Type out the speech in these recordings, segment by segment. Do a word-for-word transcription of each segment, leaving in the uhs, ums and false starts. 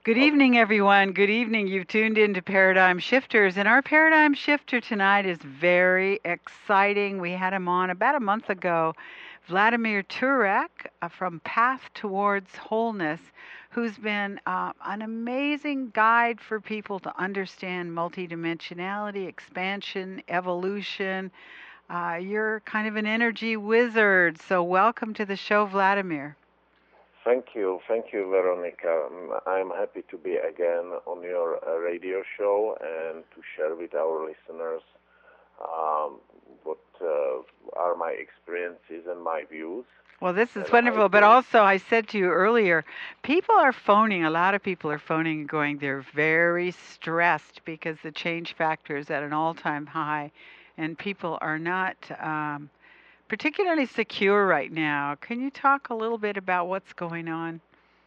Good Okay. evening, everyone. Good evening. You've tuned into Paradigm Shifters, and our Paradigm Shifter tonight is very exciting. We had him on about a month ago, Vladimir Turek uh, from Path Towards Wholeness, who's been uh, an amazing guide for people to understand multidimensionality, expansion, evolution. Uh, you're kind of an energy wizard, so welcome to the show, Vladimir. Thank you. Thank you, Veronica. Um, I'm happy to be again on your uh, radio show and to share with our listeners um, what uh, are my experiences and my views. Well, this is And I wonderful. But think, also, I said to you earlier, people are phoning, a lot of people are phoning and going, they're very stressed because the change factor is at an all time high, and people are not um, particularly secure right now. Can you talk a little bit about what's going on?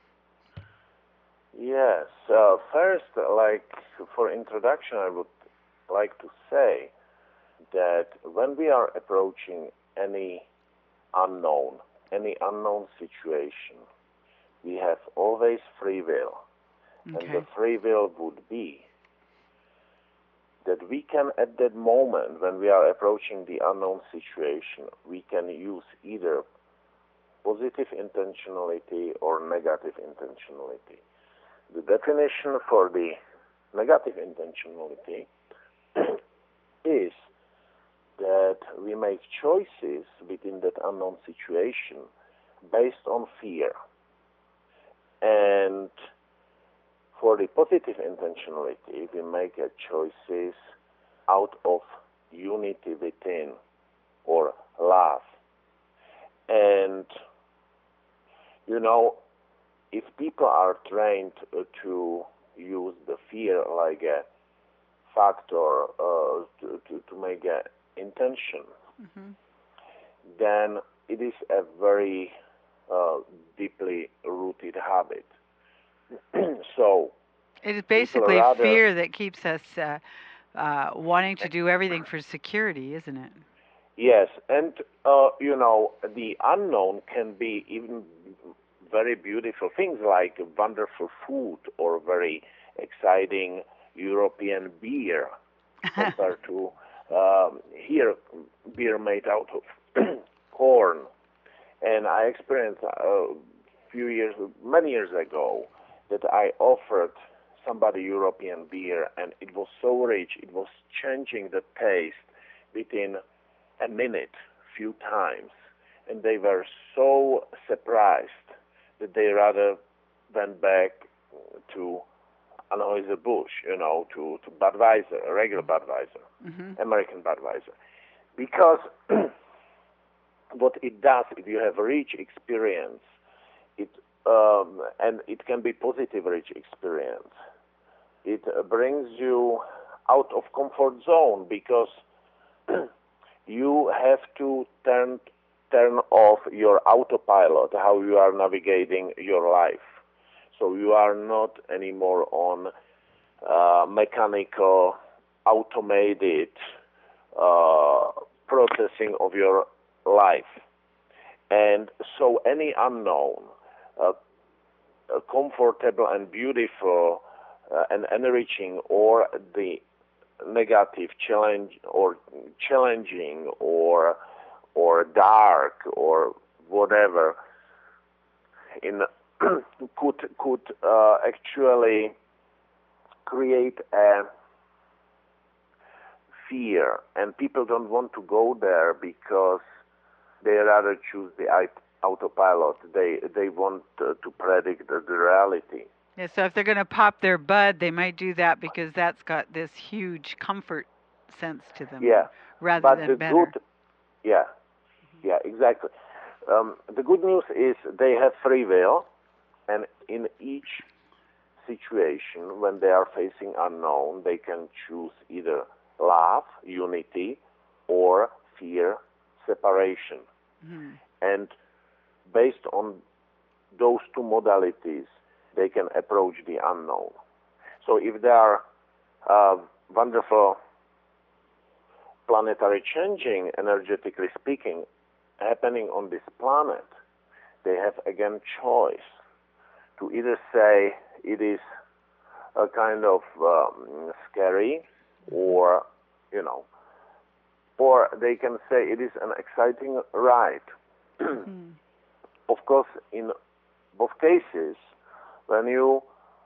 yes, uh, first, like for introduction, I would like to say that when we are approaching any unknown, any unknown situation, we have always free will. And the Okay. free will would be that we can, at that moment when we are approaching the unknown situation, we can use either positive intentionality or negative intentionality. The definition for the negative intentionality is that we make choices within that unknown situation based on fear. And for the positive intentionality, we make a choices out of unity within or love. And, you know, if people are trained uh, to use the fear like a factor uh, to, to, to make an intention, Hmm. then it is a very uh, deeply rooted habit. So It is people basically rather, fear that keeps us uh, uh, wanting to do everything for security, isn't it? yes, and uh, you know, the unknown can be even very beautiful things like wonderful food or very exciting European beer compared to um, here beer made out of corn. And I experienced a few years, many years ago, that I offered somebody European beer, and it was so rich, it was changing the taste within a minute, few times, and they were so surprised that they rather went back to Anheuser-Busch, you know, to, to Budweiser, a regular Budweiser, Hmm. American Budweiser. Because what it does, if you have a rich experience, it um, and it can be positive rich experience, it uh, brings you out of comfort zone because you have to turn turn off your autopilot, how you are navigating your life. So you are not anymore on uh, mechanical, automated uh, processing of your life. And so any unknown, uh, uh, comfortable and beautiful uh, and enriching, or the negative challenge or challenging or or dark or whatever in could could uh, actually create a fear, and people don't want to go there because they rather choose the autopilot. They they want uh, to predict the, the reality. Yeah, so if they're going to pop their bud, they might do that because that's got this huge comfort sense to them Yeah, rather but than the better. good, yeah, yeah, exactly. Um, the good news is they have free will, and in each situation, when they are facing unknown, they can choose either love, unity, or fear, separation. Mhm. And based on those two modalities, they can approach the unknown. So if there are uh, wonderful planetary changing, energetically speaking, happening on this planet, they have again choice to either say it is a kind of um, scary, or, you know, or they can say it is an exciting ride. Mm. Of course, in both cases, when you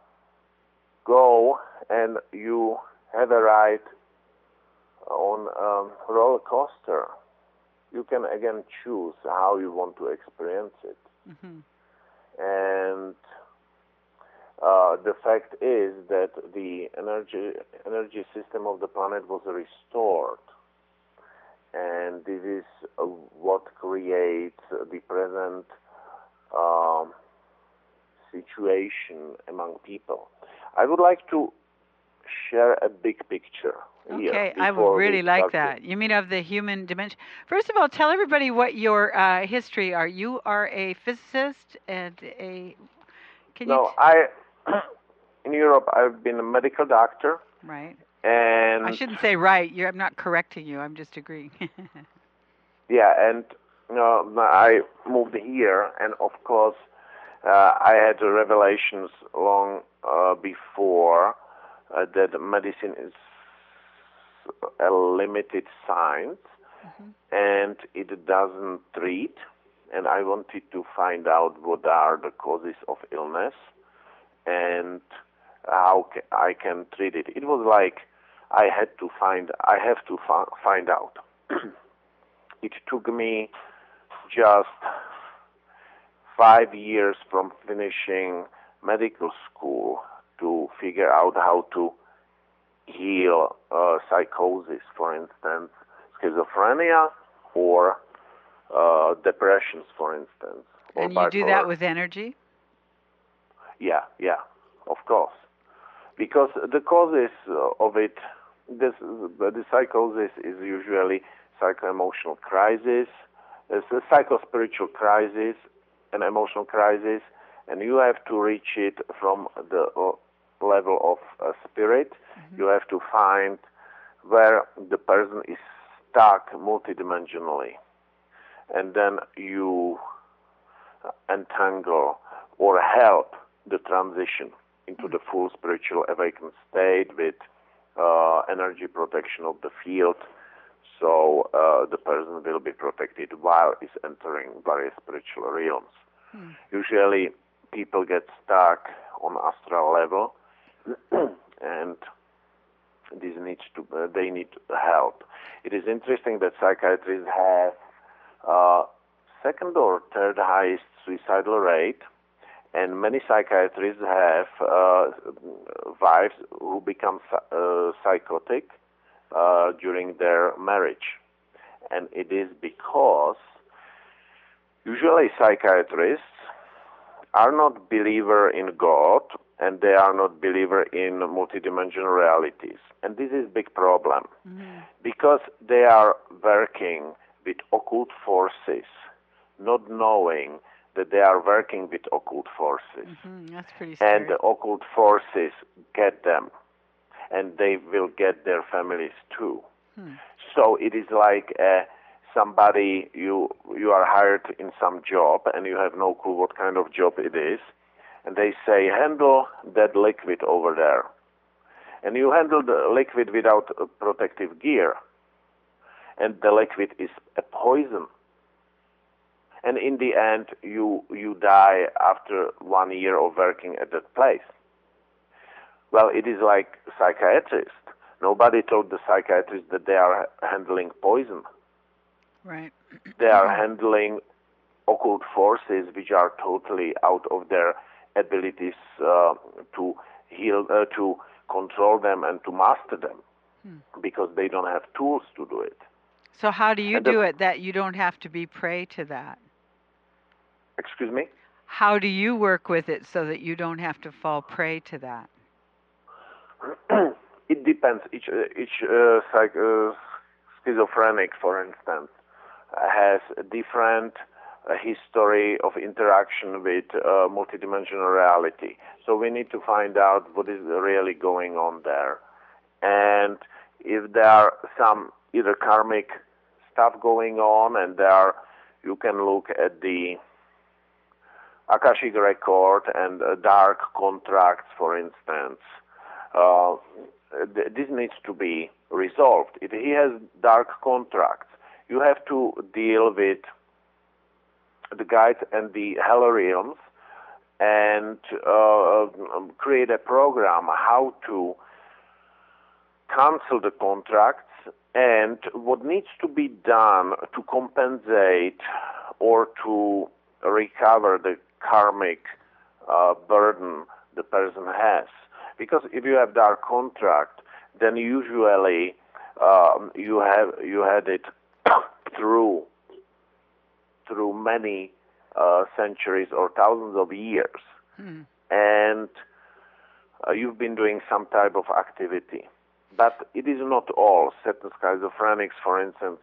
go and you have a ride on a roller coaster, you can again choose how you want to experience it. Mm-hmm. And uh, the fact is that the energy energy system of the planet was restored. And this is uh, what creates the present um, situation among people. I would like to share a big picture here. Okay, I would really like that. You mean of the human dimension? First of all, tell everybody what your uh, history are. You are a physicist and a. Can no, you t- I. In Europe, I've been a medical doctor. Right. And I shouldn't say right. You're, I'm not correcting you. I'm just agreeing. Yeah, and uh, I moved here, and of course, uh, I had revelations long uh, before uh, that medicine is a limited science, mm-hmm. and it doesn't treat. And I wanted to find out what are the causes of illness and how ca- I can treat it. It was like I had to find. I have to fa- find out. It took me just five years from finishing medical school to figure out how to heal uh, psychosis, for instance, schizophrenia, or uh, depressions, for instance. Or and you bipolar. Do that with energy? Yeah, yeah, of course. Because the causes of it, this, the psychosis is usually psycho-emotional crisis, it's a psycho-spiritual crisis, an emotional crisis, and you have to reach it from the level of uh, spirit. Mm-hmm. You have to find where the person is stuck multidimensionally, and then you entangle or help the transition into mm-hmm. the full spiritual awakened state with uh, energy protection of the field. So uh, the person will be protected while is entering various spiritual realms. Hmm. Usually, people get stuck on astral level, and this needs to uh, they need help. It is interesting that psychiatrists have uh, second or third highest suicidal rate, and many psychiatrists have uh, wives who become uh, psychotic Uh, during their marriage. And it is because usually psychiatrists are not believer in God, and they are not believer in multidimensional realities. And this is big problem mm-hmm. because they are working with occult forces, not knowing that they are working with occult forces. Mm-hmm. That's pretty scary. And the occult forces get them, and they will get their families too. Hmm. So it is like uh, somebody, you you are hired in some job, and you have no clue what kind of job it is, and they say, handle that liquid over there. And you handle the liquid without uh, protective gear, and the liquid is a poison. And in the end, you you die after one year of working at that place. Well, it is like psychiatrists. Nobody told the psychiatrists that they are handling poison. Right. They are handling occult forces which are totally out of their abilities uh, to heal, uh, to control them and to master them, hmm. because they don't have tools to do it. So how do you and do the, it that you don't have to be prey to that? Excuse me? How do you work with it so that you don't have to fall prey to that? It depends. Each each uh, psych, uh, schizophrenic, for instance, has a different uh, history of interaction with uh, multidimensional reality. So we need to find out what is really going on there, and if there are some either karmic stuff going on, and there you can look at the Akashic record and uh, dark contracts, for instance. uh, th- this needs to be resolved. If he has dark contracts, you have to deal with the guides and the hell realms and uh, create a program how to cancel the contracts and what needs to be done to compensate or to recover the karmic uh, burden the person has. Because if you have dark contract, then usually um, you have you had it through through many uh, centuries or thousands of years, Hmm. and uh, you've been doing some type of activity. But it is not all. Certain schizophrenics, for instance,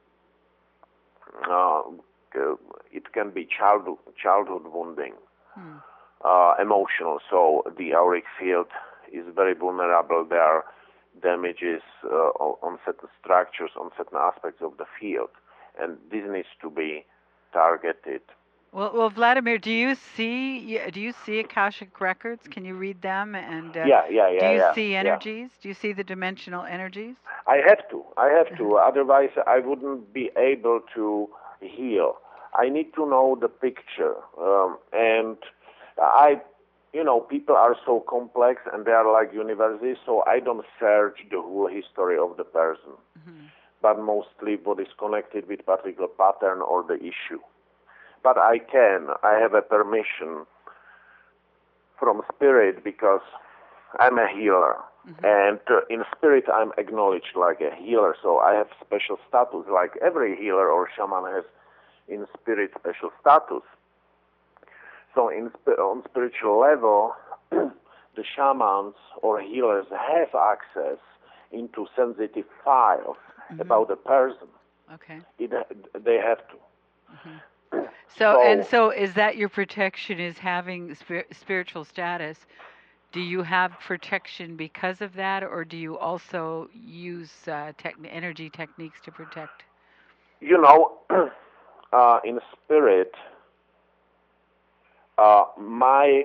uh, it can be childhood, childhood wounding, Hmm. uh, emotional. So the auric field is very vulnerable. There are damages uh, on certain structures, on certain aspects of the field, and this needs to be targeted. Well, well, Vladimir, do you see y- do you see Akashic records? Can you read them? And uh, Yeah, yeah, do yeah, you yeah, see yeah. energies? Do you see the dimensional energies? I have to. I have to. Uh-huh. Otherwise, I wouldn't be able to heal. I need to know the picture. Um, and I, you know, people are so complex and they are like universes, so I don't search the whole history of the person, Mm-hmm. but mostly what is connected with particular pattern or the issue. But I can. I have a permission from spirit because I'm a healer. Mm-hmm. And uh, in spirit, I'm acknowledged like a healer, so I have special status, like every healer or shaman has in spirit special status. So in on spiritual level, the shamans or healers have access into sensitive files Mm-hmm. about the person. Okay. It, they have to. Mm-hmm. So, So, and so is that your protection is having spir- spiritual status? Do you have protection because of that, or do you also use uh, techn energy techniques to protect? you know, uh, in spirit, uh, my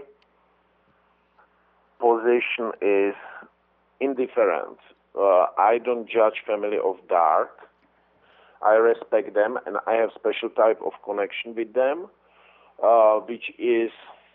position is indifferent. Uh, I don't judge family of dark. I respect them, and I have special type of connection with them, uh, which is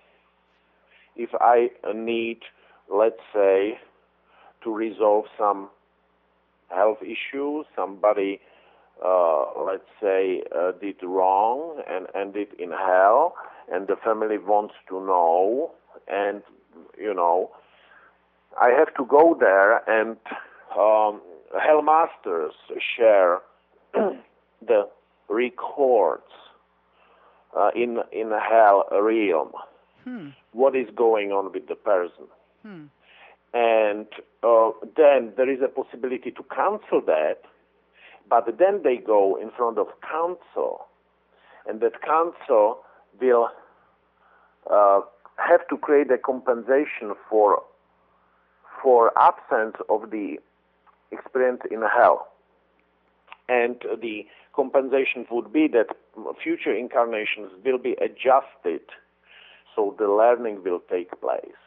if I need, let's say, to resolve some health issue, somebody, uh, let's say, uh, did wrong and ended in hell, and the family wants to know, and, you know, I have to go there, and um, Hell Masters share the records uh, in in Hell realm. Hmm. What is going on with the person? Hmm. And uh, then there is a possibility to cancel that, but then they go in front of council, and that council will uh, have to create a compensation for for absence of the experience in hell. And the compensation would be that future incarnations will be adjusted so the learning will take place.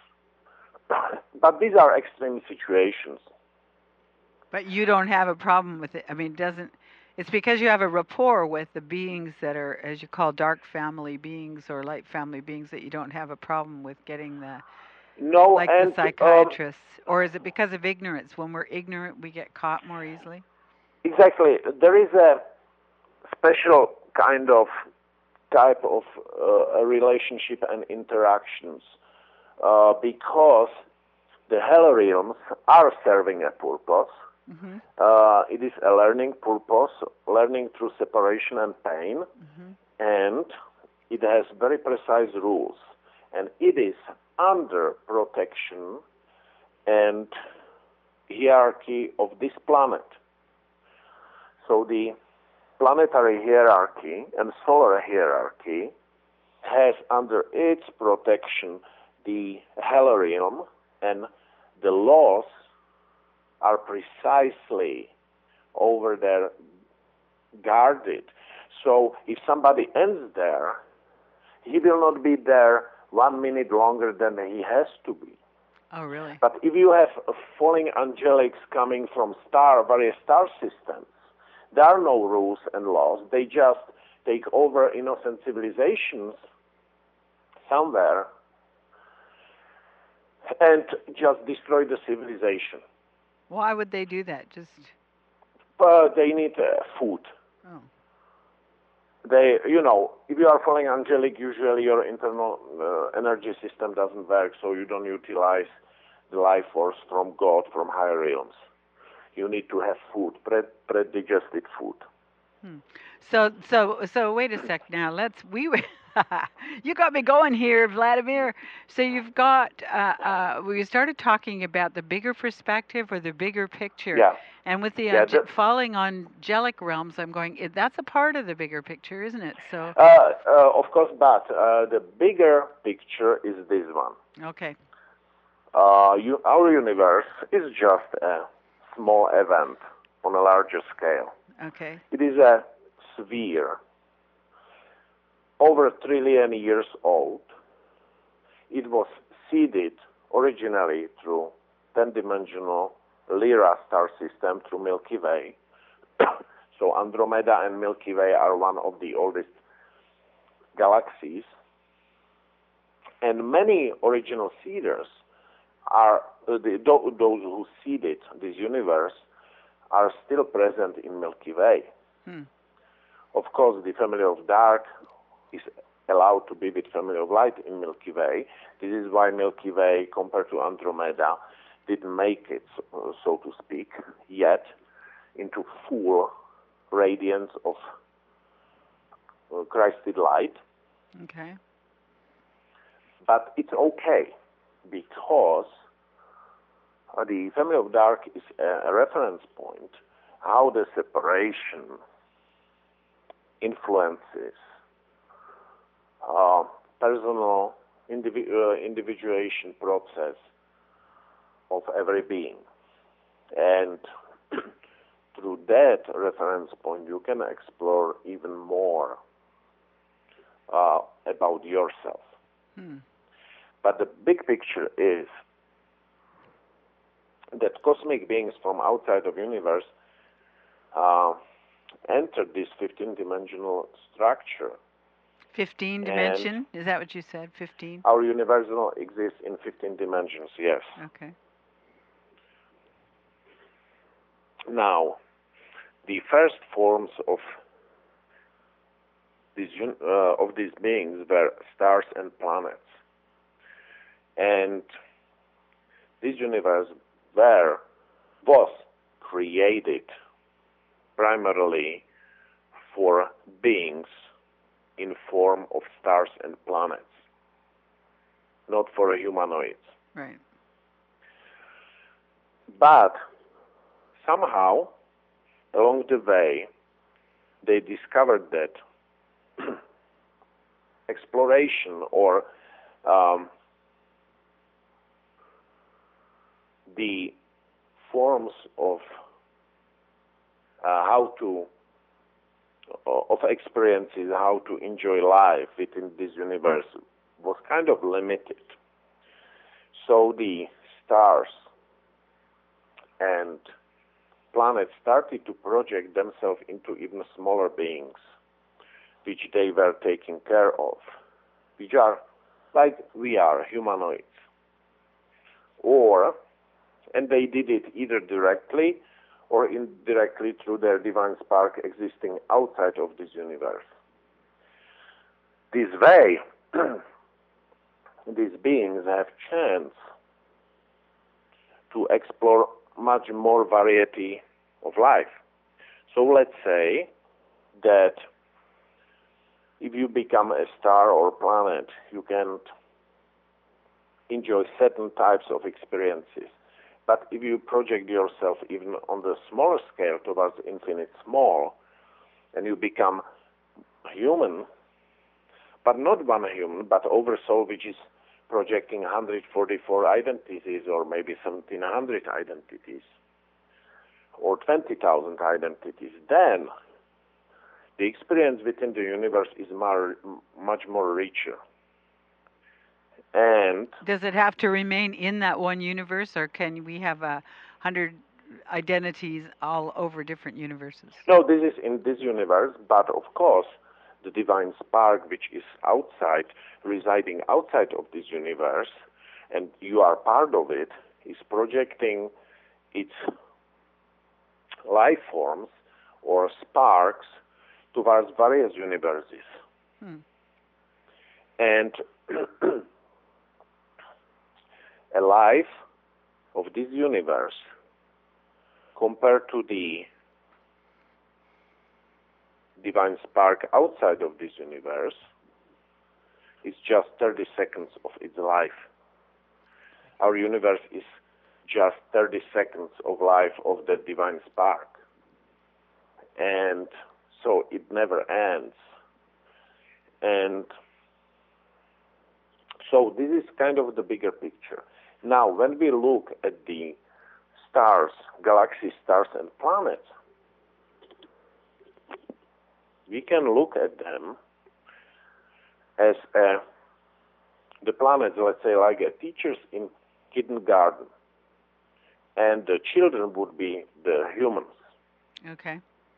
But these are extreme situations. But you don't have a problem with it. I mean, it doesn't it's because you have a rapport with the beings that are, as you call, dark family beings or light family beings, that you don't have a problem with getting the No, like and the psychiatrists, um, or is it because of ignorance? When we're ignorant, we get caught more easily. Exactly. There is a special kind of type of uh, relationship and interactions uh, because the hell realms are serving a purpose. Mm-hmm. Uh, it is a learning purpose, learning through separation and pain, Mm-hmm. and it has very precise rules, and it is under protection and hierarchy of this planet. So the planetary hierarchy and solar hierarchy has under its protection the hell realm, and the laws are precisely over there guarded. So if somebody ends there, he will not be there one minute longer than he has to be. Oh, really? But if you have uh, falling angelics coming from star, various star systems, there are no rules and laws. They just take over innocent civilizations somewhere and just destroy the civilization. Why would they do that? Just. But they need uh, food. Oh. They, you know, if you are falling angelic, usually your internal uh, energy system doesn't work, so you don't utilize the life force from God, from higher realms. You need to have food, pre- pre-digested food. Hmm. So, so, so, wait a sec. Now, let's. We. You got me going here, Vladimir. So you've got. Uh, uh, we started talking about the bigger perspective or the bigger picture. Yeah. And with the yeah, ange- falling angelic realms, I'm going. That's a part of the bigger picture, isn't it? So. Uh, uh, of course, but uh, the bigger picture is this one. Okay. Uh, you, our universe is just a small event on a larger scale. Okay. It is a sphere over a trillion years old. It was seeded originally through ten-dimensional Lyra star system through Milky Way. So Andromeda and Milky Way are one of the oldest galaxies. And many original seeders are, uh, the, those who seeded this universe are still present in Milky Way. Hmm. Of course, the family of dark is allowed to be with family of light in Milky Way. This is why Milky Way, compared to Andromeda, didn't make it, so, so to speak, yet into full radiance of uh, Christed light. Okay. But it's okay, because uh, the family of dark is a, a reference point, how the separation influences uh, personal indivi- uh, individuation process of every being. And through that reference point, you can explore even more uh, about yourself. Hmm. But the big picture is that cosmic beings from outside of universe uh, enter this fifteen-dimensional structure. fifteen dimension? Is that what you said? fifteen? Our universal exists in fifteen dimensions, yes. Okay. Now, the first forms of these uh, of these beings were stars and planets, and this universe were was created primarily for beings in form of stars and planets, not for humanoids. Right. But somehow, along the way, they discovered that exploration or um, the forms of uh, how to of experiences, how to enjoy life within this universe was kind of limited. So the stars and planets started to project themselves into even smaller beings, which they were taking care of, which are like we are, humanoids. Or, and they did it either directly or indirectly through their divine spark existing outside of this universe. This way, these beings have chance to explore much more variety of life. So let's say that if you become a star or planet, you can enjoy certain types of experiences. But if you project yourself even on the smaller scale towards infinite small, and you become human, but not one human, but oversoul, which is projecting one hundred forty-four identities or maybe seventeen hundred identities or twenty thousand identities, then the experience within the universe is more, much more richer. And does it have to remain in that one universe, or can we have a hundred identities all over different universes? No, this is in this universe, but of course, the divine spark, which is outside, residing outside of this universe, and you are part of it, is projecting its life forms or sparks towards various universes. Hmm. And a life of this universe compared to the divine spark outside of this universe is just thirty seconds of its life. Our universe is just thirty seconds of life of the divine spark. And so it never ends. And so this is kind of the bigger picture. Now, when we look at the stars, galaxies, stars, and planets, we can look at them as a, the planets, let's say, like a teachers in kindergarten, and the children would be the humans. Okay.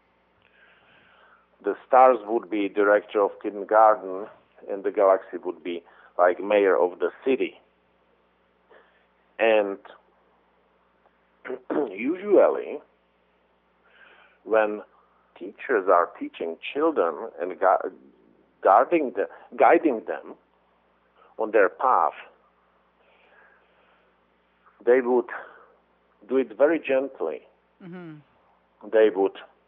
The stars would be director of kindergarten, and the galaxy would be like mayor of the city. And usually, when teachers are teaching children and gu- guarding the, guiding them on their path, they would do it very gently. Mm-hmm. They would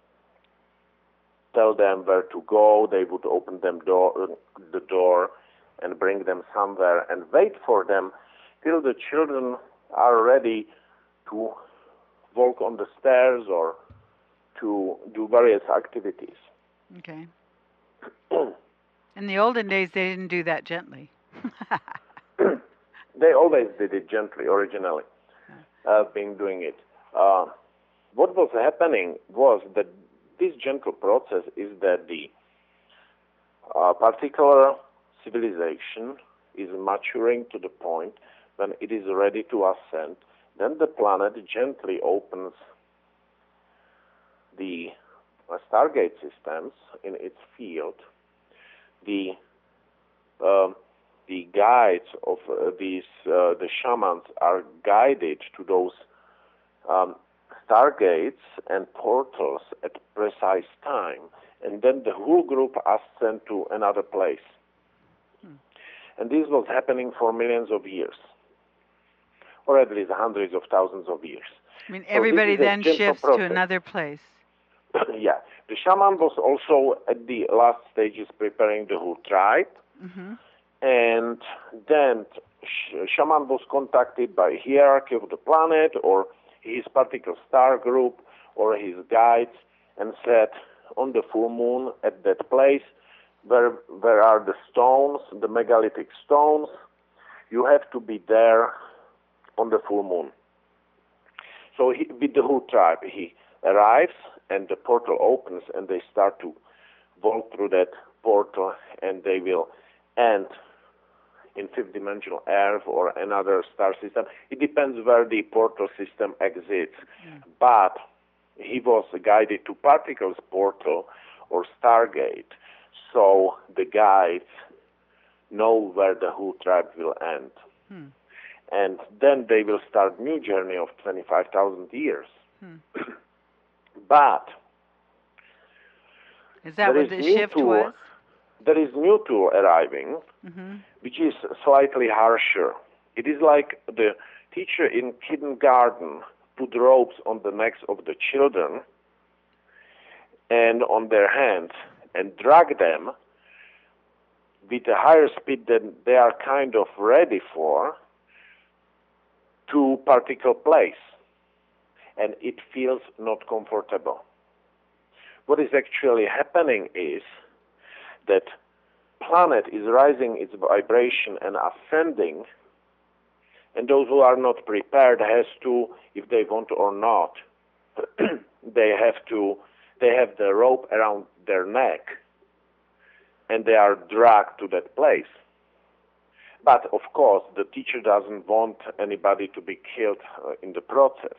tell them where to go. They would open them door, the door and bring them somewhere and wait for them till the children are ready to walk on the stairs or to do various activities. Okay. In the olden days, they didn't do that gently. They always did it gently, originally. I've been doing it. Uh, what was happening was that this gentle process is that the uh, particular civilization is maturing to the point when it is ready to ascend. Then the planet gently opens the uh, Stargate systems in its field. The uh, the guides of uh, these uh, the shamans are guided to those um, stargates and portals at precise time, and then the whole group ascend to another place. Hmm. And this was happening for millions of years, or at least hundreds of thousands of years. I mean, everybody so then shifts process. to another place. Yeah. The shaman was also at the last stages preparing the whole tribe. Mm-hmm. And then sh- shaman was contacted by hierarchy of the planet or his particular star group or his guides and said, on the full moon at that place where, where are the stones, the megalithic stones, you have to be there on the full moon. So he, with the whole tribe, he arrives and the portal opens and they start to walk through that portal and they will end in fifth-dimensional Earth or another star system. It depends where the portal system exists. Mm. But he was guided to particles portal or Stargate, so the guides know where the whole tribe will end. Hmm. And then they will start new journey of twenty-five thousand years. Hmm. But is that what the shift tool, was? There is new tool arriving, mm-hmm. which is slightly harsher. It is like the teacher in kindergarten put ropes on the necks of the children and on their hands and drag them with a higher speed than they are kind of ready for to particle place. And it feels not comfortable. What is actually happening is that planet is rising its vibration and ascending, and those who are not prepared has to, if they want or not, they have to, they have the rope around their neck, and they are dragged to that place. But of course, the teacher doesn't want anybody to be killed uh, in the process.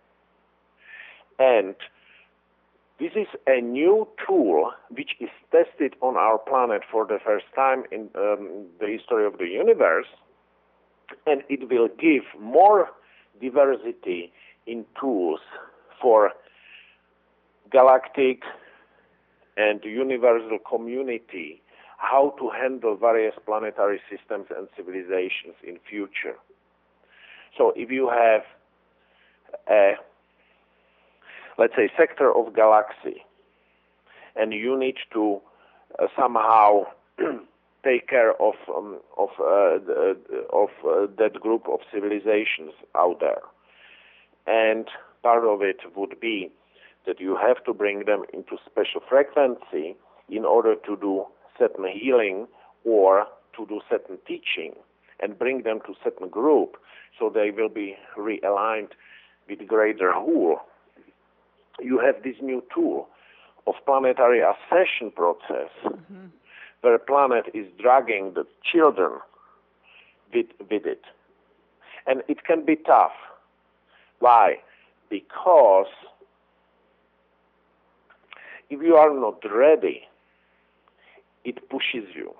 And this is a new tool which is tested on our planet for the first time in um, the history of the universe, and it will give more diversity in tools for galactic and universal community, how to handle various planetary systems and civilizations in future. So if you have a, let's say, sector of galaxy, and you need to uh, somehow take care of um, of uh, the, of uh, that group of civilizations out there, and part of it would be that you have to bring them into special frequency in order to do certain healing or to do certain teaching, and bring them to certain group so they will be realigned with greater whole. You have this new tool of planetary accession process, mm-hmm. where a planet is dragging the children with, with it. And it can be tough. Why? Because if you are not ready, it pushes you.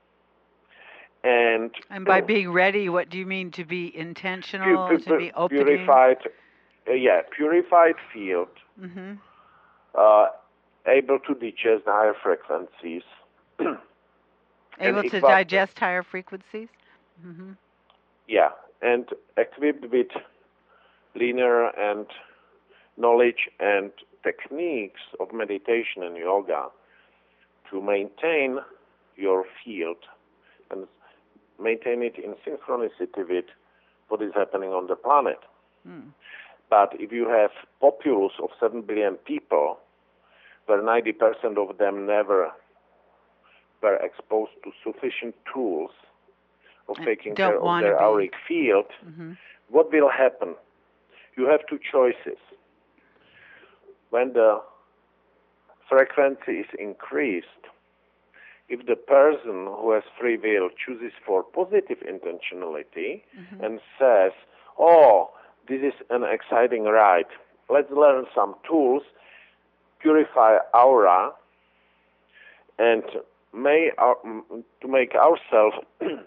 And, and by being ready, what do you mean? To be intentional, pu- pu- to be open? Purified, uh, yeah, purified field, mm-hmm. uh, able to digest higher frequencies. Able to digest higher frequencies? Mm-hmm. Yeah, and equipped with linear and knowledge and techniques of meditation and yoga to maintain your field and maintain it in synchronicity with what is happening on the planet. Mm. But if you have populace of seven billion people, where ninety percent of them never were exposed to sufficient tools of taking care of their auric field, mm-hmm. what will happen? You have two choices. When the frequency is increased, if the person who has free will chooses for positive intentionality mm-hmm. and says, oh, this is an exciting ride, let's learn some tools, purify aura, and may our, to make ourselves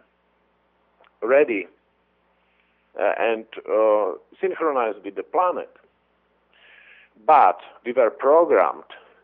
ready uh, and uh, synchronized with the planet. But we were programmed,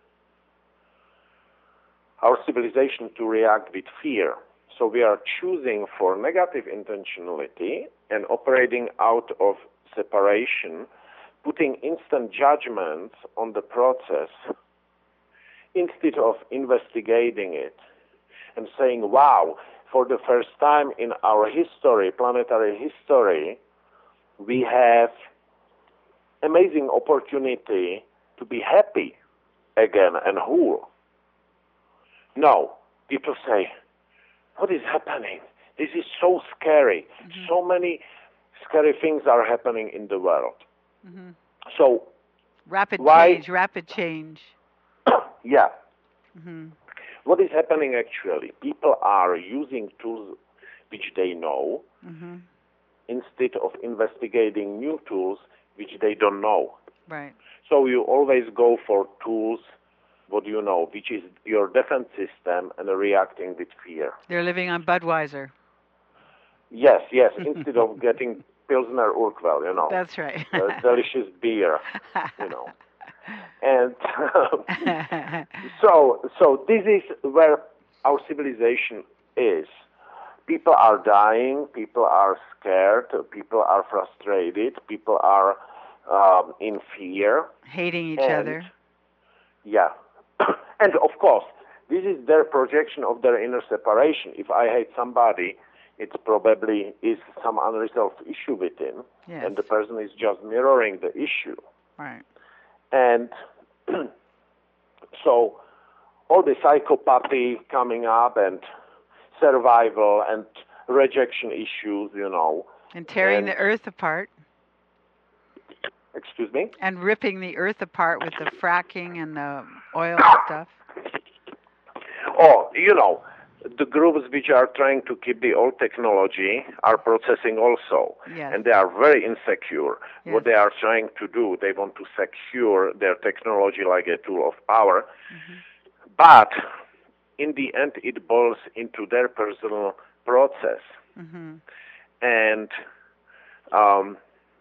our civilization, to react with fear. So we are choosing for negative intentionality and operating out of separation, putting instant judgments on the process instead of investigating it and saying, wow, for the first time in our history, planetary history, we have amazing opportunity to be happy again and whole. No, people say, what is happening? This is so scary. Mm-hmm. So many scary things are happening in the world. Mm-hmm. So rapid why, change, rapid change. Yeah. Mm-hmm. What is happening actually? People are using tools which they know mm-hmm. instead of investigating new tools which they don't know. Right. So you always go for tools, what you know, which is your defense system and reacting with fear. They're living on Budweiser. Yes, yes, instead of getting Pilsner Urquell, you know. That's right. uh, delicious beer, you know. And so, so this is where our civilization is. People are dying, people are scared, people are frustrated, people are um, in fear. Hating each and, other. Yeah. And of course, this is their projection of their inner separation. If I hate somebody, it probably is some unresolved issue within, yes. and the person is just mirroring the issue. Right. And so all the psychopathy coming up and survival and rejection issues, you know. And tearing and, the earth apart. Excuse me? And ripping the earth apart with the fracking and the oil stuff. Oh, you know, the groups which are trying to keep the old technology are processing also, yes. and they are very insecure. Yes. What they are trying to do, they want to secure their technology like a tool of power, mm-hmm. but in the end it boils into their personal process. Mm-hmm. And um,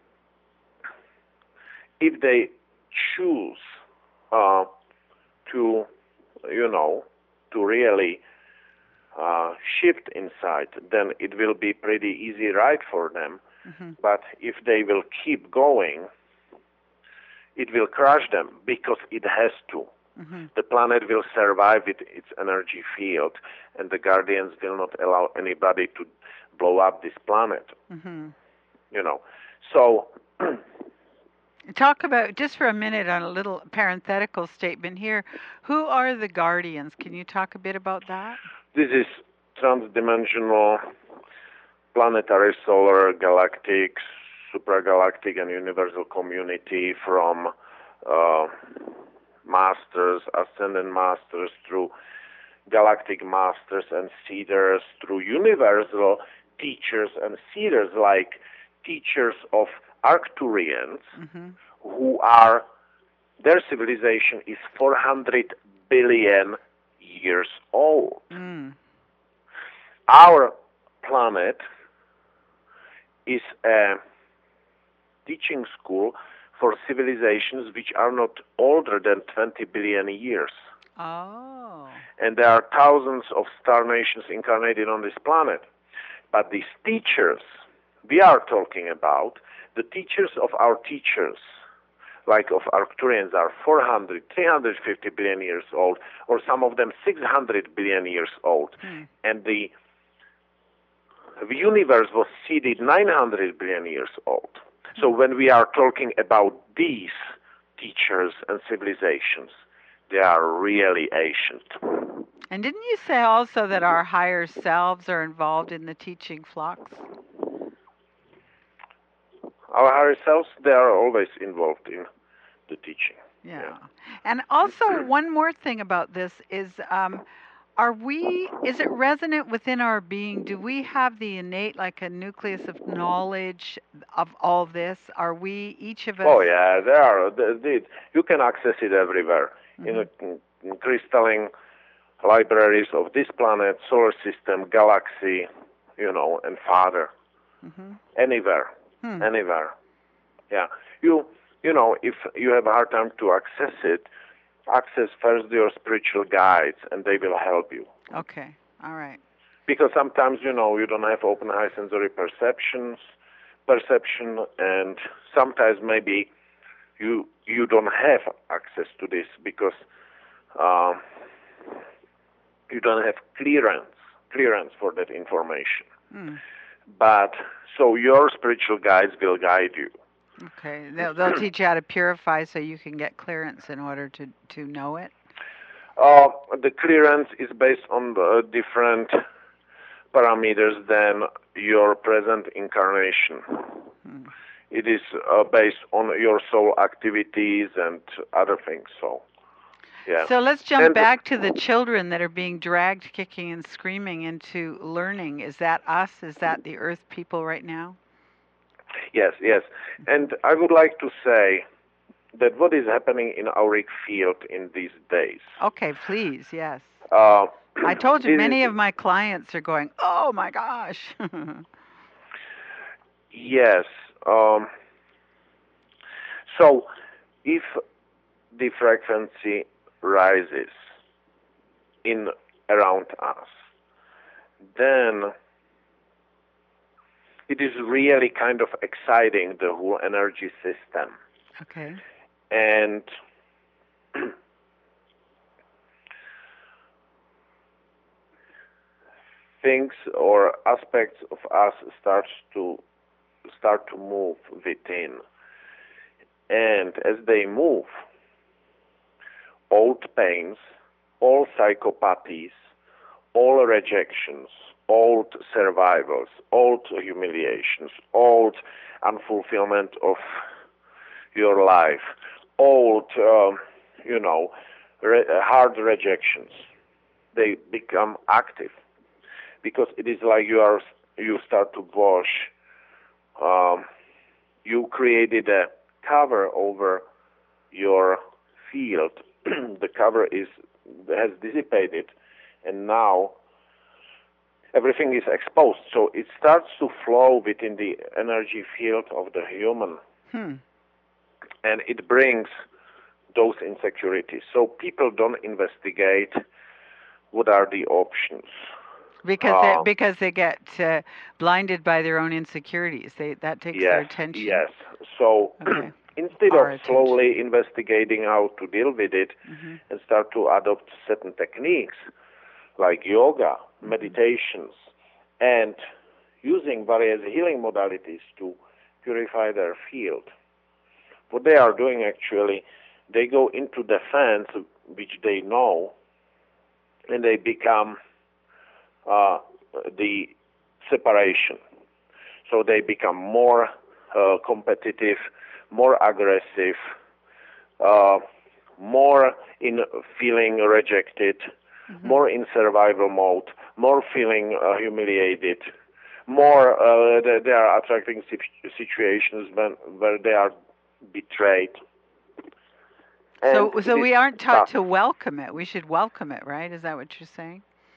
if they choose uh, to, you know, to really uh, shift inside, then it will be pretty easy ride for them. Mm-hmm. But if they will keep going, it will crush them because it has to. Mm-hmm. The planet will survive with its energy field, and the Guardians will not allow anybody to blow up this planet. Mm-hmm. You know, so... Talk about, just for a minute, on a little parenthetical statement here, who are the Guardians? Can you talk a bit about that? This is transdimensional, planetary, solar, galactic, supragalactic, and universal community from uh, masters, ascendant masters, through galactic masters and seeders, through universal teachers and seeders, like teachers of Arcturians, mm-hmm. who are, their civilization is four hundred billion years old. Mm. Our planet is a teaching school for civilizations which are not older than twenty billion years. Oh. And there are thousands of star nations incarnated on this planet. But these teachers we are talking about, the teachers of our teachers, like of Arcturians, are four hundred, three hundred fifty billion years old, or some of them six hundred billion years old. Hmm. And the, the universe was seeded nine hundred billion years old. Hmm. So when we are talking about these teachers and civilizations, they are really ancient. And didn't you say also that our higher selves are involved in the teaching flux? Our higher selves, they are always involved in the teaching. Yeah. yeah. And also, one more thing about this is, um, are we, is it resonant within our being? Do we have the innate, like a nucleus of knowledge of all this? Are we, each of us? Oh, yeah, there are. The, the, you can access it everywhere. Mm-hmm. In, a, in crystalline libraries of this planet, solar system, galaxy, you know, and farther. Mm-hmm. Anywhere. Hmm. Anywhere. Yeah. You you know, if you have a hard time to access it, access first your spiritual guides and they will help you. Okay. All right. Because sometimes, you know, you don't have open high sensory perceptions perception and sometimes maybe you you don't have access to this because uh, you don't have clearance clearance for that information. Hmm. But so your spiritual guides will guide you. Okay, they'll, they'll teach you how to purify so you can get clearance in order to, to know it? Uh, the clearance is based on the different parameters than your present incarnation. Hmm. It is uh, based on your soul activities and other things. So, yeah. So let's jump and back to the children that are being dragged kicking and screaming into learning. Is that us? Is that the Earth people right now? Yes, yes. And I would like to say that what is happening in auric field in these days. Okay, please, yes. Uh, I told you many of my clients are going, oh my gosh. Yes. Um, so if the frequency rises in around us, then it is really kind of exciting, the whole energy system. Okay. And things or aspects of us start to start to move within. And as they move, old pains, all psychopathies, all rejections, old survivals, old humiliations, old unfulfillment of your life, old, uh, you know, re- hard rejections, they become active. because it is like you are you start to wash. Um, you created a cover over your field. The cover is has dissipated, and now everything is exposed. So it starts to flow within the energy field of the human, Hmm. and it brings those insecurities. So people don't investigate what are the options. Because they Uh, because they get uh, blinded by their own insecurities. They that takes their yes, attention. yes. So Okay. instead Our of attention. slowly investigating how to deal with it Mm-hmm. and start to adopt certain techniques like yoga, Mm-hmm. meditations, and using various healing modalities to purify their field, what they are doing actually, they go into defense, which they know, and they become uh, the separation. So they become more uh, competitive, more aggressive, uh, more in feeling rejected, Mm-hmm. more in survival mode, more feeling uh, humiliated, more uh, they, they are attracting situations when, where they are betrayed. So And so this we aren't taught stuff, to welcome it. We should welcome it, right? Is that what you're saying?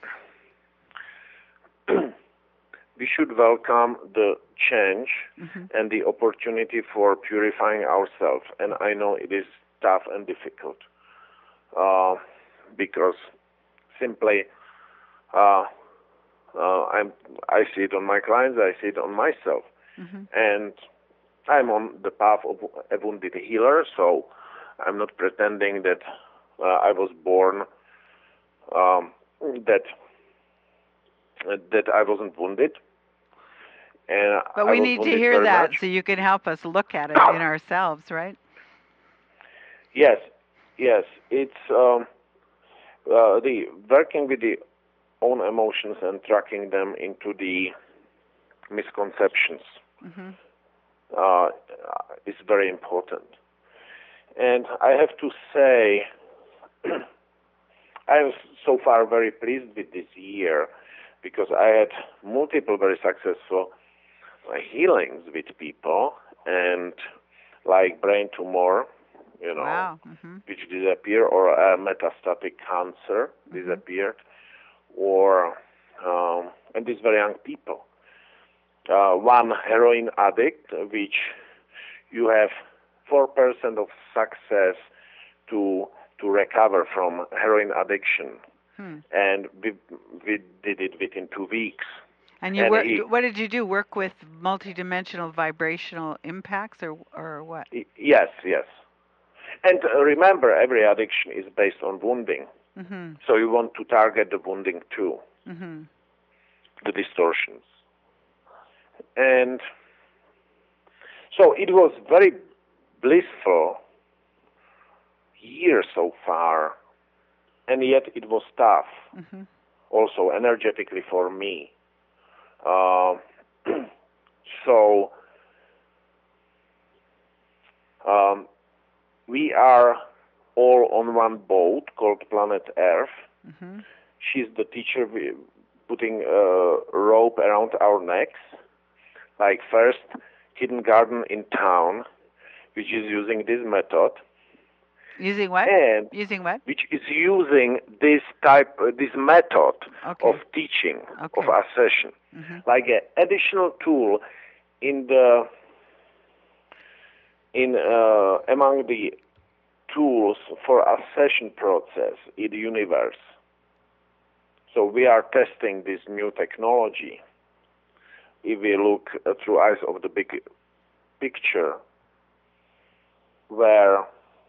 we should welcome the change Mm-hmm. and the opportunity for purifying ourselves. And I know it is tough and difficult uh, because simply uh, uh, I'm, I see it on my clients, I see it on myself. Mm-hmm. And I'm on the path of a wounded healer, so I'm not pretending that uh, I was born um, that uh, that I wasn't wounded. And But I we was need to wounded hear very that much. so you can help us look at it in ourselves, right? Yes, yes. It's um, uh, the working with the own emotions and tracking them into the misconceptions Mm-hmm. uh, is very important. And I have to say, I am so far very pleased with this year because I had multiple very successful uh, healings with people, and like brain tumor, you know, Wow. Mm-hmm. which disappeared, or a metastatic cancer Mm-hmm. disappeared, or um, and these very young people. Uh, one heroin addict, which you have four percent of success to to recover from heroin addiction, Hmm. and we we did it within two weeks. And you And wor- he, what did you do? Work with multidimensional vibrational impacts, or or what? yes, yes. And uh, remember, every addiction is based on wounding. Mm-hmm. So you want to target the wounding too, Mm-hmm. the distortions. And so it was very blissful year so far, and yet it was tough, Mm-hmm. also energetically for me. Uh, so um, we are all on one boat called Planet Earth. Mm-hmm. She's the teacher putting a rope around our necks. Like first, kindergarten in town, which is using this method. Using what? And Using what? which is using this type, uh, this method Okay. of teaching, Okay. of accession, Mm-hmm. like an additional tool in the in uh, among the tools for accession process in the universe. So we are testing this new technology. If we look uh, through eyes of the big picture, where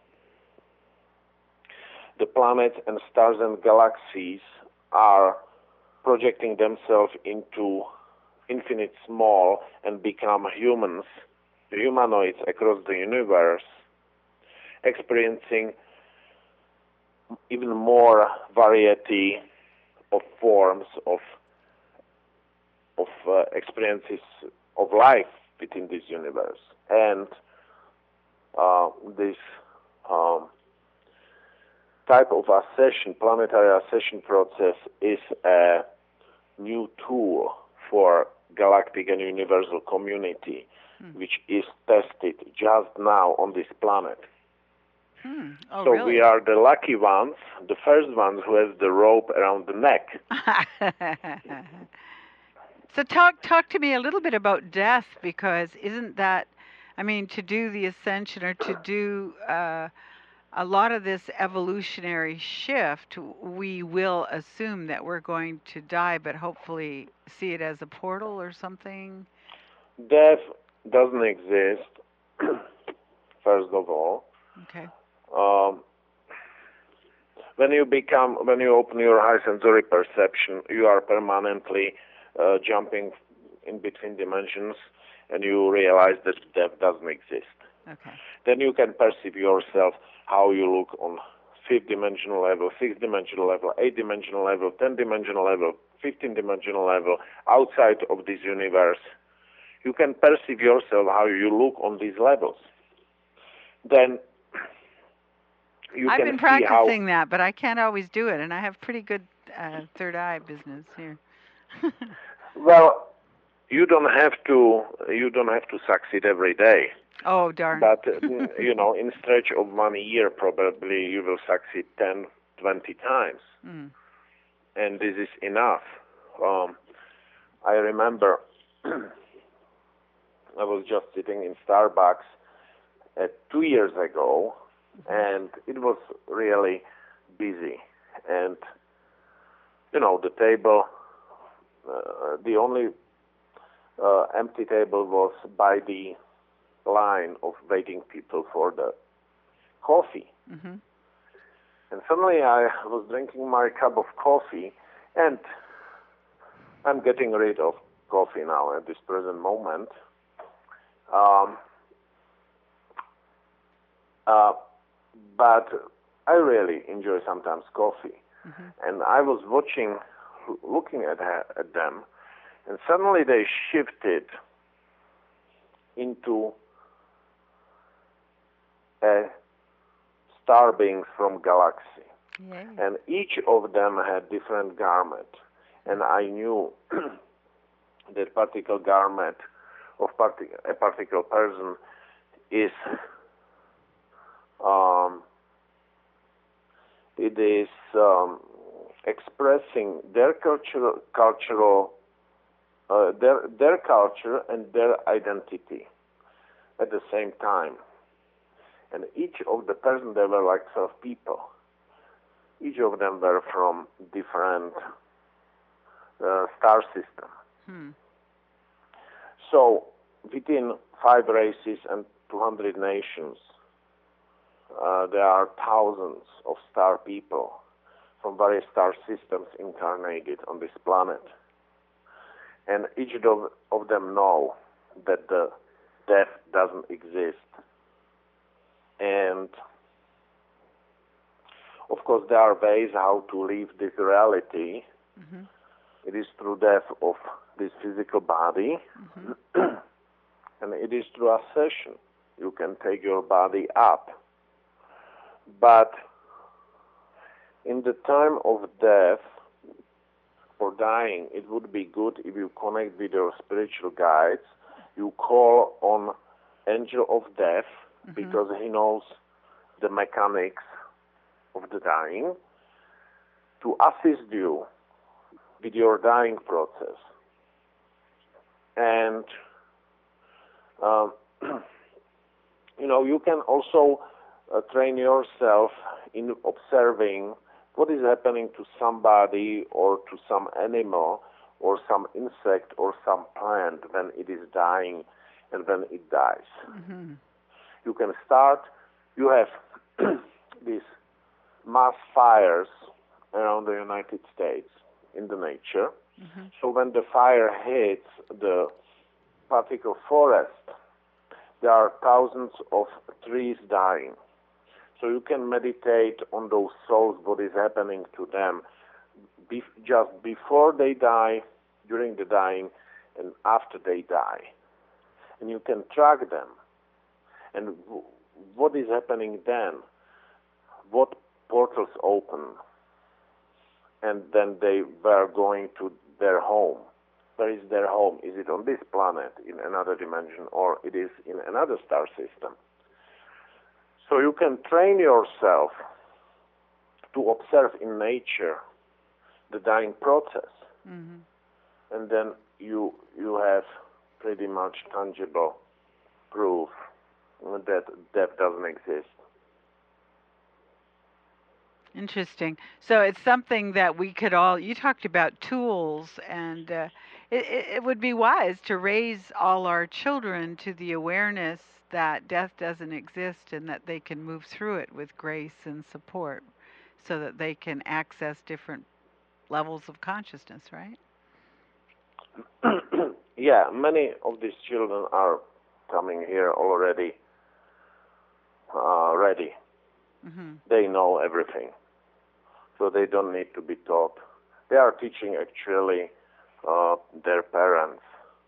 the planets and stars and galaxies are projecting themselves into infinite small and become humans, humanoids across the universe, experiencing even more variety of forms of of uh, experiences of life within this universe. And uh, this um, type of accession, planetary accession process, is a new tool for galactic and universal community, hmm. which is tested just now on this planet. Hmm. Oh, so really? we are the lucky ones, the first ones who have the rope around the neck. So talk talk to me a little bit about death, because isn't that, I mean, to do the ascension or to do uh, a lot of this evolutionary shift, we will assume that we're going to die, but hopefully see it as a portal or something. Death doesn't exist, first of all. Okay. Um, when you become, when you open your high sensory perception, you are permanently uh, jumping in between dimensions, and you realize that death doesn't exist. Okay. Then you can perceive yourself how you look on fifth dimensional level, sixth dimensional level, eighth dimensional level, ten dimensional level, fifteen dimensional level, outside of this universe. You can perceive yourself how you look on these levels. Then you I've can been see how. practicing that, but I can't always do it, and I have pretty good uh, third eye business here. Well, you don't have to. You don't have to succeed every day. Oh, darn. But uh, you know, in stretch of one year, probably you will succeed ten, twenty times, Mm. and this is enough. Um, I remember I was just sitting in Starbucks uh, two years ago, and it was really busy. And you know, the table, uh, the only uh, empty table was by the line of waiting people for the coffee. Mm-hmm. And suddenly I was drinking my cup of coffee, and I'm getting rid of coffee now at this present moment. Um, uh, but I really enjoy sometimes coffee. Mm-hmm. And I was watching, looking at, at them, and suddenly they shifted into a star beings from galaxy. Yay. And each of them had different garment. And I knew that particular garment of partic- a particular person is um, it is um, expressing their cultural cultural uh, their their culture and their identity at the same time. And each of the person, they were like twelve people. Each of them were from different uh, star system. Hmm. So within five races and two hundred nations, uh, there are thousands of star people from various star systems incarnated on this planet. And each of, of them know that the death doesn't exist. And of course, there are ways how to leave this reality. Mm-hmm. It is through death of this physical body, Mm-hmm. and it is through ascension. You can take your body up. But in the time of death or dying, it would be good if you connect with your spiritual guides. You call on Angel of Death, mm-hmm. because he knows the mechanics of the dying, to assist you with your dying process. And um, you know, you can also uh, train yourself in observing what is happening to somebody or to some animal or some insect or some plant when it is dying and when it dies. Mm-hmm. You can start, you have these mass fires around the United States in the nature. Mm-hmm. So when the fire hits the particle forest, there are thousands of trees dying. So you can meditate on those souls, what is happening to them be- just before they die, during the dying, and after they die. And you can track them. And w- what is happening then? What portals open? And then they were going to their home. Where is their home? Is it on this planet, in another dimension, or it is in another star system? So you can train yourself to observe in nature the dying process, Mm-hmm. and then you you have pretty much tangible proof that death doesn't exist. Interesting. So it's something that we could all, you talked about tools, and uh, it, it it would be wise to raise all our children to the awareness that death doesn't exist and that they can move through it with grace and support so that they can access different levels of consciousness, right? Yeah, many of these children are coming here already uh, ready. Mm-hmm. They know everything, so they don't need to be taught. They are teaching actually uh, their parents,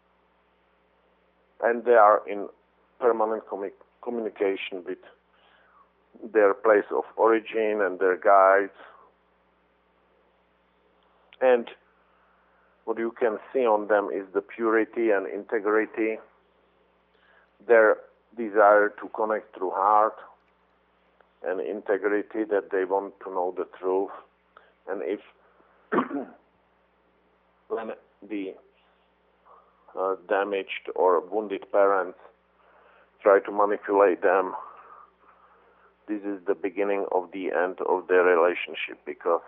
and they are in permanent commu- communication with their place of origin and their guides. And what you can see on them is the purity and integrity, their desire to connect through heart, and integrity, that they want to know the truth. And if when the uh, damaged or wounded parents try to manipulate them, this is the beginning of the end of their relationship, because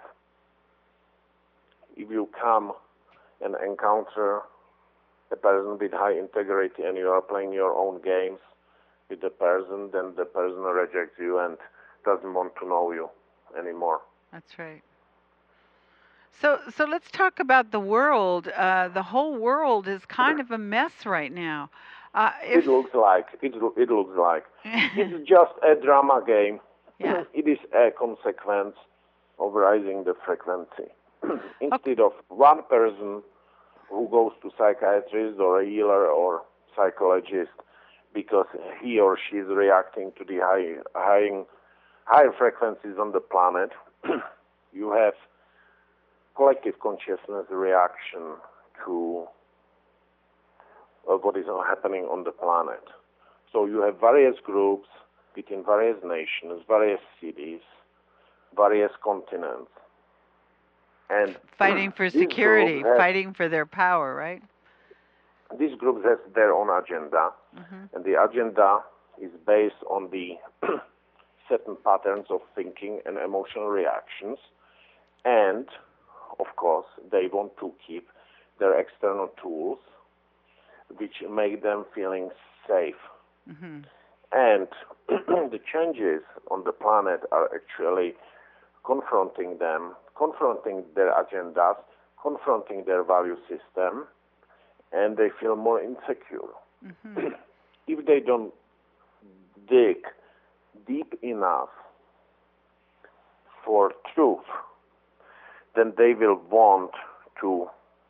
if you come and encounter a person with high integrity and you are playing your own games with the person, then the person rejects you and doesn't want to know you anymore. That's right. So, so let's talk about the world. Uh, the whole world is kind of a mess right now. Uh, if It looks like, it, it looks like. It's just a drama game. Yeah. It is a consequence of raising the frequency. Instead Okay. of one person who goes to psychiatrist or a healer or psychologist because he or she is reacting to the high, high, higher frequencies on the planet, you have collective consciousness reaction to uh, what is happening on the planet. So you have various groups within various nations, various cities, various continents. And Fighting for these security, groups have, fighting for their power, right? these groups have their own agenda, Mm-hmm. and the agenda is based on the certain patterns of thinking and emotional reactions. And, of course, they want to keep their external tools, which make them feeling safe. Mm-hmm. And the changes on the planet are actually confronting them, confronting their agendas, confronting their value system, and they feel more insecure. Mm-hmm. If they don't dig deep enough for truth, then they will want to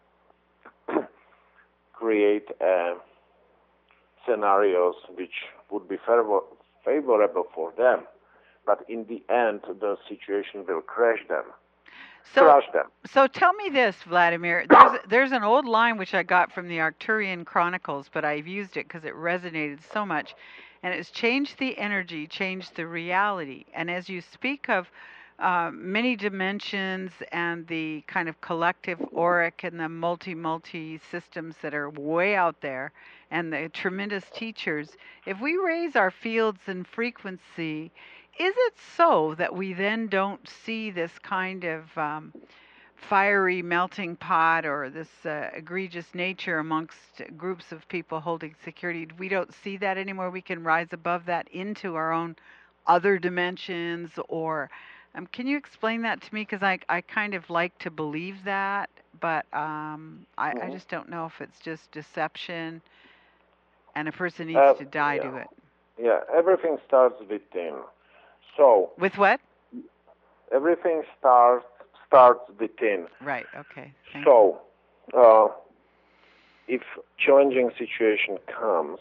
create uh, scenarios which would be favor- favorable for them, but in the end, the situation will crash them. So, crush them. so tell me this, Vladimir. There's there's an old line which I got from the Arcturian Chronicles, but I've used it because it resonated so much, and it's changed the energy, changed the reality. And as you speak of uh, many dimensions and the kind of collective auric and the multi multi systems that are way out there, and the tremendous teachers, if we raise our fields and frequency, is it so that we then don't see this kind of um, fiery melting pot or this uh, egregious nature amongst groups of people holding security? We don't see that anymore. We can rise above that into our own other dimensions, or um, can you explain that to me? Because I, I kind of like to believe that, but um, I, I Mhm. just don't know if it's just deception and a person needs Uh, to die yeah. to it. Yeah, everything starts within. So With what? everything starts starts within. Right, okay. Thank you. So uh, if challenging situation comes,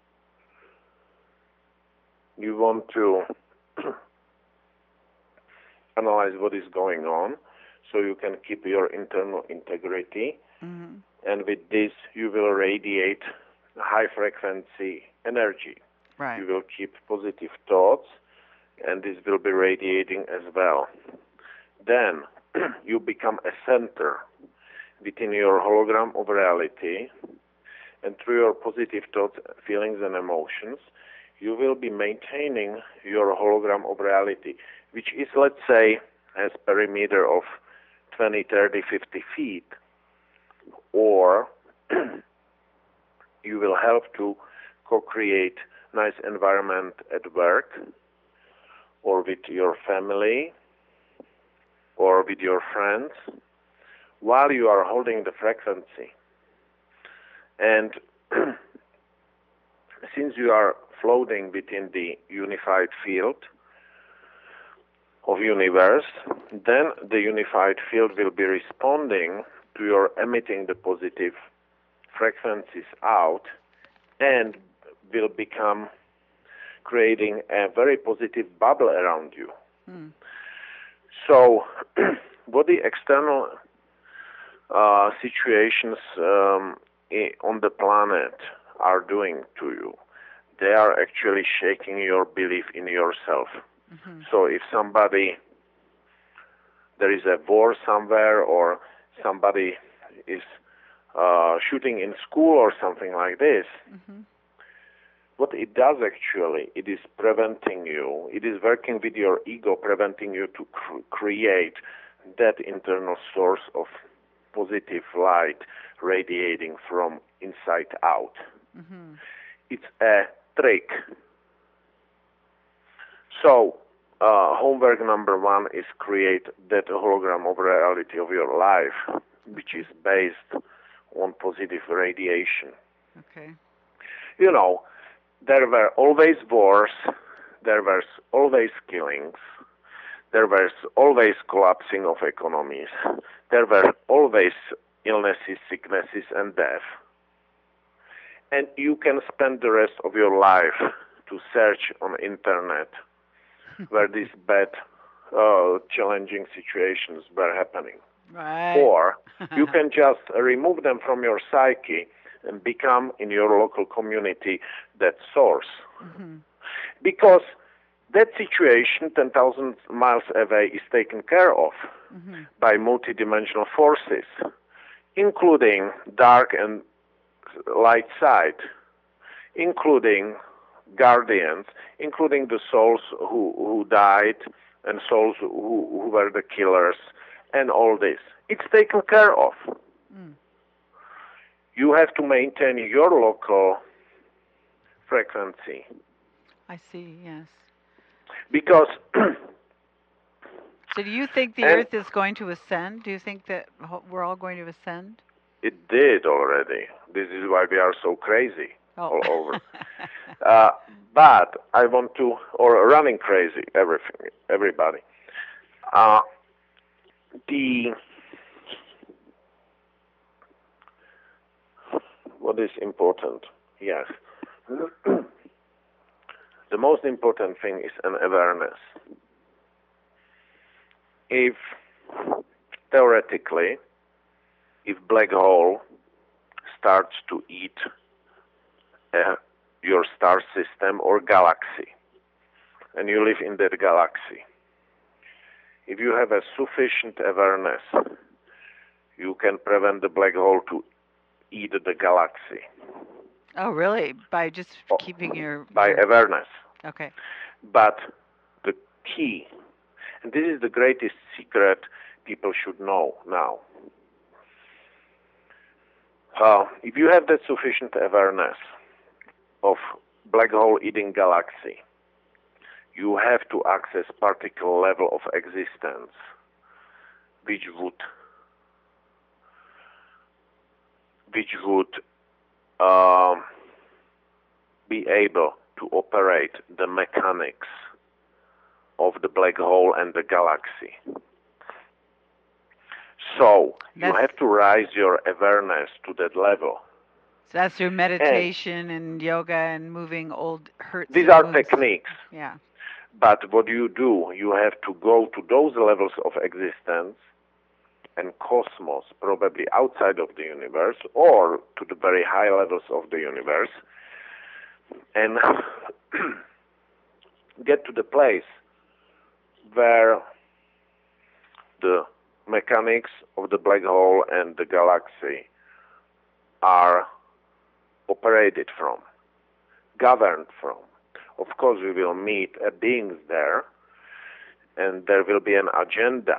you want to analyze what is going on, so you can keep your internal integrity Mm-hmm. And with this, you will radiate high frequency energy. Right. You will keep positive thoughts, and this will be radiating as well. Then you become a center within your hologram of reality, and through your positive thoughts, feelings, and emotions, you will be maintaining your hologram of reality, which is, let's say, has perimeter of twenty, thirty, fifty feet, or you will help to co-create nice environment at work, or with your family, or with your friends, while you are holding the frequency. And since you are floating within the unified field of universe, then the unified field will be responding to your emitting the positive frequencies out, and will become creating a very positive bubble around you. Mm. So what the external uh, situations um, on the planet are doing to you, they are actually shaking your belief in yourself. Mm-hmm. So if somebody, there is a war somewhere, or somebody is uh, shooting in school or something like this, mm-hmm. what it does actually, it is preventing you, it is working with your ego, preventing you to cr- create that internal source of positive light radiating from inside out. Mm-hmm. It's a trick. So, uh, homework number one is create that hologram of reality of your life, which is based on positive radiation. Okay. You know, there were always wars, there were always killings, there was always collapsing of economies, there were always illnesses, sicknesses, and death. And you can spend the rest of your life to search on internet where these bad, uh, challenging situations were happening. Right. Or you can just remove them from your psyche and become in your local community that source. Mm-hmm. Because that situation ten thousand miles away is taken care of mm-hmm. by multidimensional forces, including dark and light side, including guardians, including the souls who, who died and souls who, who were the killers, and all this. It's taken care of. Mm. You have to maintain your local frequency. I see, yes. Because... So do you think the and Earth is going to ascend? Do you think that we're all going to ascend? It did already. This is why we are so crazy oh. all over. uh, but I want to, or running crazy, everything, everybody. Uh, the what is important? Yes. The most important thing is an awareness. If theoretically, if black hole starts to eat uh, your star system or galaxy, and you live in that galaxy, if you have a sufficient awareness, you can prevent the black hole to eat the galaxy. Oh, really? By just oh, keeping your... By your... awareness. Okay. But the key, and this is the greatest secret people should know now, Uh, if you have that sufficient awareness of black hole eating galaxy, you have to access particle level of existence, which would which would uh, be able to operate the mechanics of the black hole and the galaxy. So you that's, have to rise your awareness to that level. So that's through meditation and, and yoga and moving old hurts. These are wounds. techniques. Yeah. But what you do, you have to go to those levels of existence and cosmos, probably outside of the universe, or to the very high levels of the universe, and get to the place where the mechanics of the black hole and the galaxy are operated from, governed from. Of course, we will meet uh, beings there, and there will be an agenda.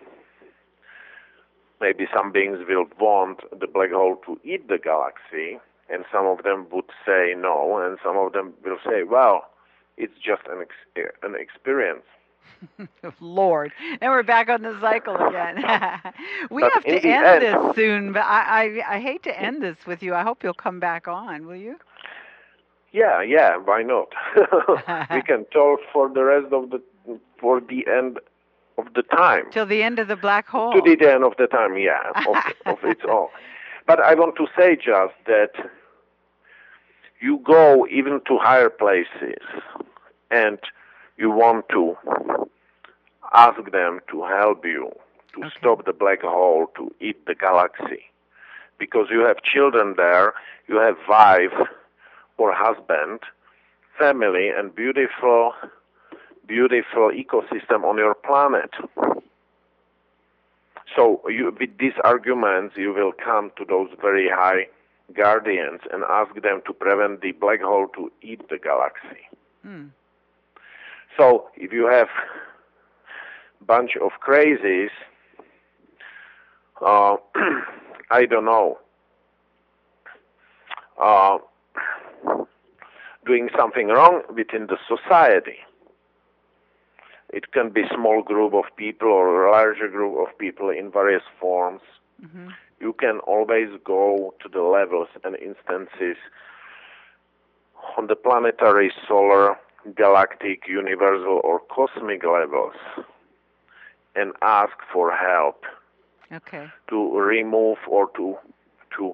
Maybe some beings will want the black hole to eat the galaxy, and some of them would say no, and some of them will say, well, it's just an ex- an experience. Lord, and we're back on the cycle again. We But have to in the end end- this soon, but I, I I hate to end this with you. I hope you'll come back on, will you? Yeah, yeah, why not? We can talk for the rest of the, for the end of the time. Till the end of the black hole. To the end of the time, yeah, of, of its all. But I want to say just that you go even to higher places and you want to ask them to help you to Okay. stop the black hole to eat the galaxy. Because you have children there, you have wife or husband, family, and beautiful, beautiful ecosystem on your planet. So you, with these arguments, you will come to those very high guardians and ask them to prevent the black hole to eat the galaxy. Hmm. So if you have a bunch of crazies, uh, I don't know, uh, doing something wrong within the society. It can be a small group of people or a larger group of people in various forms. Mm-hmm. You can always go to the levels and instances on the planetary, solar, galactic, universal, or cosmic levels and ask for help Okay. to remove or to to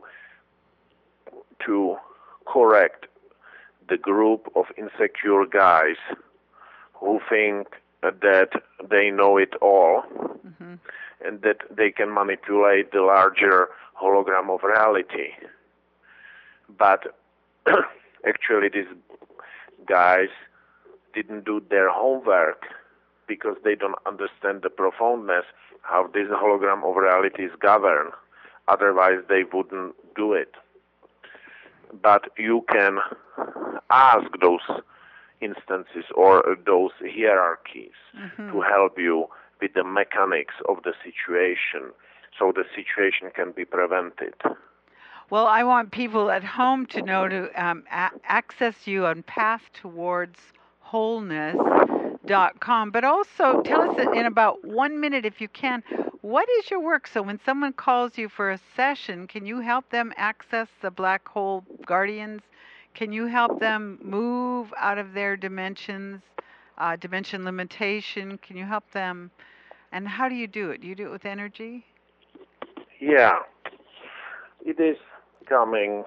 to correct the group of insecure guys who think that they know it all Mm-hmm. and that they can manipulate the larger hologram of reality. But actually these guys didn't do their homework because they don't understand the profoundness how this hologram of reality is governed. Otherwise they wouldn't do it. But you can ask those instances or those hierarchies Mm-hmm. to help you with the mechanics of the situation so the situation can be prevented. Well, I want people at home to know to um, a- access you on path towards wholeness dot com, but also tell us in about one minute, if you can, what is your work? So when someone calls you for a session, can you help them access the black hole guardians? Can you help them move out of their dimensions, uh, dimension limitation? Can you help them? And how do you do it? Do you do it with energy? Yeah, it is coming.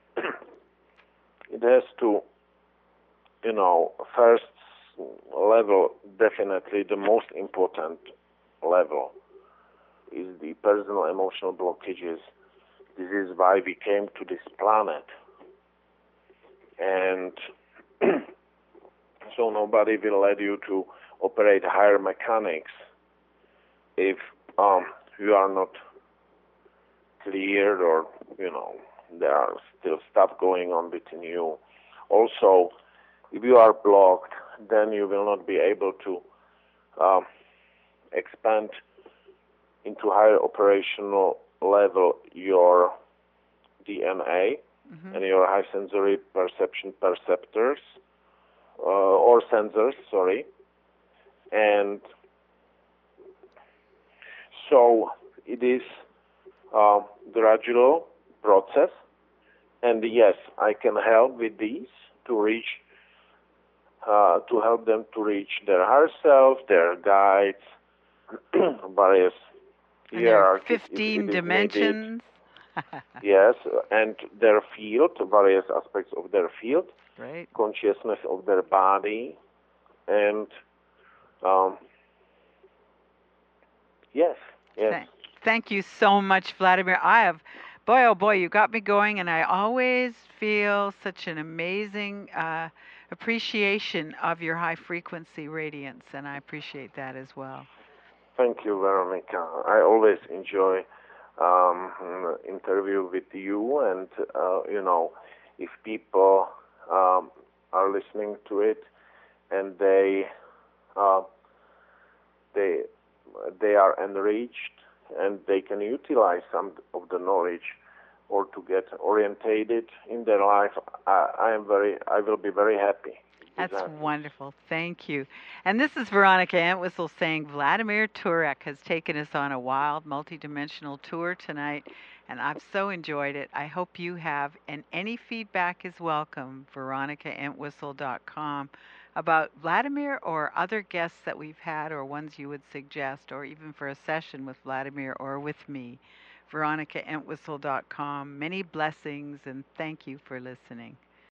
It has to, you know, first level, definitely the most important level is the personal emotional blockages. This is why we came to this planet. And so nobody will let you to operate higher mechanics if um, you are not cleared or, you know, there are still stuff going on between you. Also, if you are blocked, then you will not be able to um, expand into higher operational level your D N A Mm-hmm. and your high sensory perception perceptors, uh, or sensors, sorry. And so it is a gradual process. And yes, I can help with these to reach, uh, to help them to reach their higher self, their guides, various And there are hierarchies. if fifteen it is needed. dimensions. Yes, and their field, various aspects of their field, Right. consciousness of their body, and um, yes, yes. Thank, Thank you so much, Vladimir. I have, boy, oh boy, you got me going, and I always feel such an amazing uh, appreciation of your high frequency radiance, and I appreciate that as well. Thank you, Veronica. I always enjoy um, interview with you, and uh, you know, if people um, are listening to it and they uh, they they are enriched and they can utilize some of the knowledge or to get orientated in their life, I, I am very I will be very happy. That's wonderful. Thank you. And this is Veronica Entwistle saying Vladimir Turek has taken us on a wild, multidimensional tour tonight, and I've so enjoyed it. I hope you have, and any feedback is welcome. veronica entwistle dot com about Vladimir or other guests that we've had or ones you would suggest, or even for a session with Vladimir or with me. veronica entwistle dot com. Many blessings, and thank you for listening.